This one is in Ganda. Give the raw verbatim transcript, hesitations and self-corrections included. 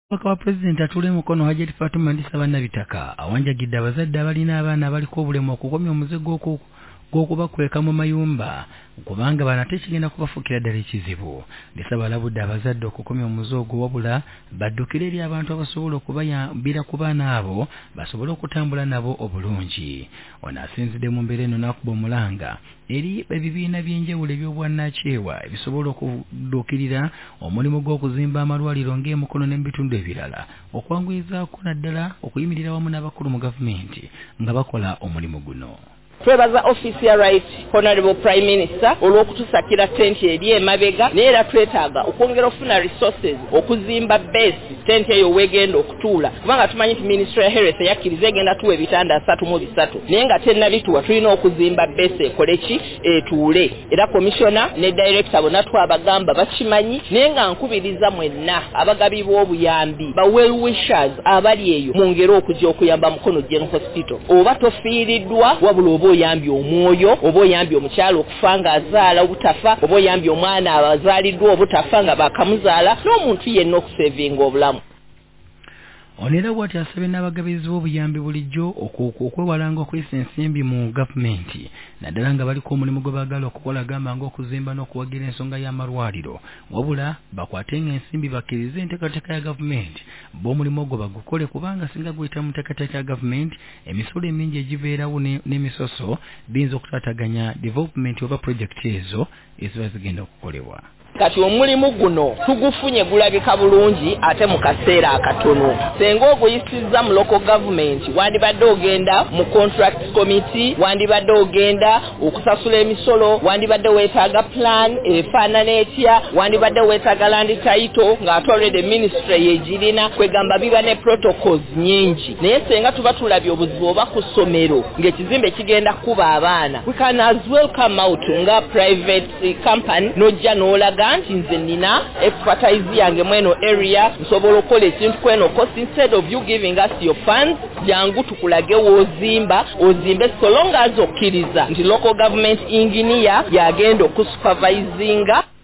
Waka wa President atule mukono Hajati Fatuma Ndisa Bannabitaka awanjagidde abazadde abalina abaana abaliko obulemu okukomya omuzigo gw'okubakweka mu mayumba kubanga bana tekigenda kubafukira ddala ekizibu. Ndisa balabudde abazadde okukomya omuzigo wabula baddukire eri abantu abasobola okubayambira ku baana abo basobole okutambula nabo obulungi. Ono asinzidde mu mbeera eno n'akuba omulanga eri ebibiina by'enjawulo eby'obwannakyewa ebisobola okuddukirira omulimu gw'okuzimba amalwaliro ng'emukono n'ebitundu ebirala okwanguyizaako naddala okuyimirira wamu n'abakulu mu gavumenti nga bakola omulimu guno. Twebaza office ya right honorable prime minister olw'okutusakira tenti eri emabega neera twetaaga okwongera okufuna resources okuzimba base tenti eyo wegenda okutuula kubanga tumanyi nti ministry ya health yakkiriza egenda tuwa ebitanda asatu mu bisatu naye nga tennabituwa tulina okuzimba base ekole ki etuule era commissioner ne director bonna twabagamba bakimanyi naye nga nkubiriza mwenna abagabi b'obuyambi ba well wishers abali eyo mwongere okujja okuyamba Mukono General Hospital oba tofiiriddwa wabula oyambye omwoyo oba oyambye omukyalo okufa nga azaala obutafa oba oyambye omwana abazaaliddwa obutafa nga bakamuzaala n'omuntu yenna okusevinga obulamu. Onera bw'ati asabye n'abagabizi b'obuyambi bulijjo okwewalanga okwesa ensimbi mu gavumenti naddala nga baliko omulimu gwe baagala okukola gamba ng'okuzimba n'okuwagira ensonga y'amalwaliro wabula bakwatenga ensimbi bakkirize enteekateeka ya gavumenti b'omulimu ogwo bagukole kubanga singa guyita mu nteekateeka ya gavumenti emisolo emingi egibeerawo n'emisoso biyinza okutaataganya development oba projekiti ezo eziba zigenda okukolebwa. Kati omulimu guno tugufunye gulabika bulungi ate mu kaseera akatono. Senga oguyisizza mu local government wandibadde ogenda mu contract committee wandibadde ogenda okusasula emisolo wandibadde weetaaga plan efaanana etya wandibadde weetaaga land title ng'ate already ministry yegirina kwegamba biba ne protocols nyingi naye senga tuba tulabye obuzibu oba ku ssomero ng'ekizimbe kigenda kuba abaana we can as well come out nga private company nojja n'olaga nti nze nina expertise yange mweno area nsobola okukola ekintu kweno cost instead of you giving us your funds jangu tukulage wozimba ozimbe so long as okkiriza nti local government engineer yagenda okusupervisinga